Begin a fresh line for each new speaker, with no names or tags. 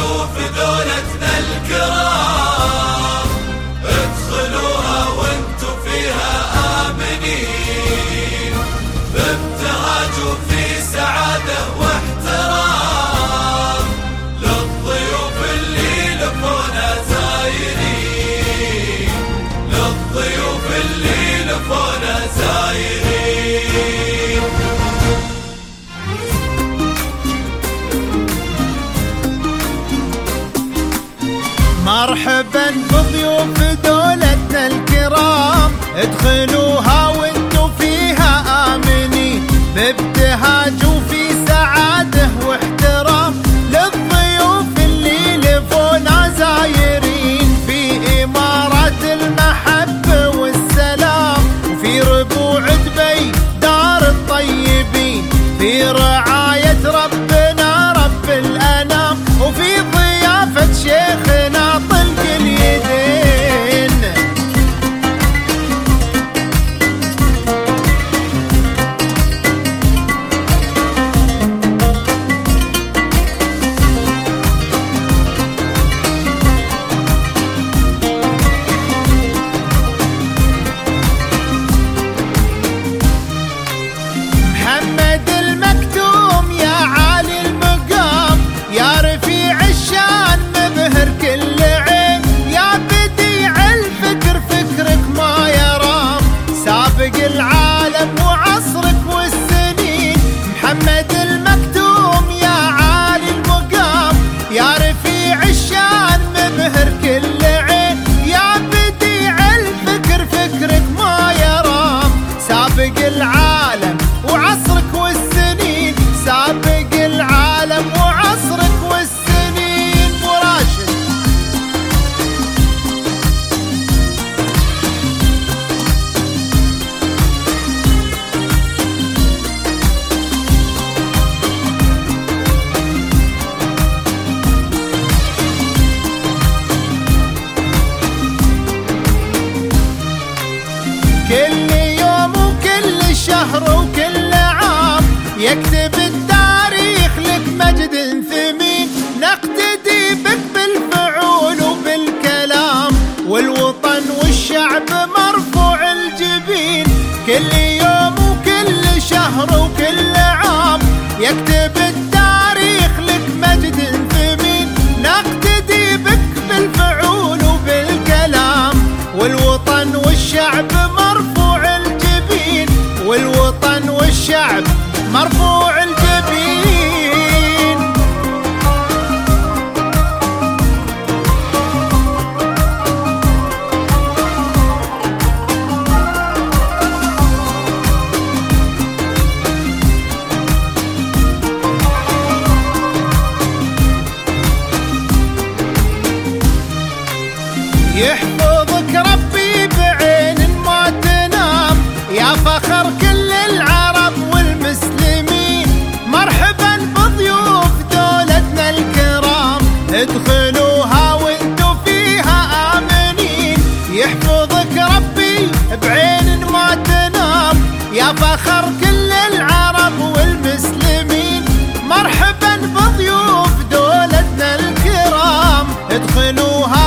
ضيوف دولتنا الكرام ادخلوها وانتو فيها آمنين، بابتهاج وفي سعادة واحترام للضيوف اللي لفونا زايرين، للضيوف اللي لفونا زايرين.
مرحبا بضيوف دولتنا الكرام ادخلوها وانتو فيها آمنين، بابتهاج وفي سعادة واحترام للضيوف اللي لفونا زايرين، في إمارة المحبة والسلام وفي ربوع دبي دار الطيبين، في رعاية ربنا رب الأنام وفي ضيافة شيخنا طلق اليدين. محمد المكتوم يا عالي المقام، يا رفيع الشان مبهر كل عين، يا بديع الفكر فكرك ما يرام، سابق العالم وعصرك والسنين. محمد المكتوم يا عالي المقام، يا رفيع الشان مبهر كل عين، يا بديع الفكر فكرك ما يرام، سابق العالم وعصرك والسنين، سابق العالم وعصرك والسنين. وراشد كل يوم وكل شهر وكل عام يكتب التاريخ لك مجد ثمين، نقتدي بك بالفعول وبالكلام والوطن والشعب مرفوع الجبين، كل يوم وكل شهر وكل عام يكتب التاريخ لك مجد ثمين، نقتدي بك بالفعول وبالكلام والوطن والشعب مرفوع الجبين، والوطن والشعب مرفوع الجبين. يحفظك ربي بعين ما تنام، يا فخر كل العرب والمسلمين، مرحبا بضيوف دولتنا الكرام ادخلوها وانتو فيها آمنين، يحفظك ربي بعين ما تنام، يا فخر كل العرب والمسلمين، مرحبا بضيوف دولتنا الكرام ادخلوها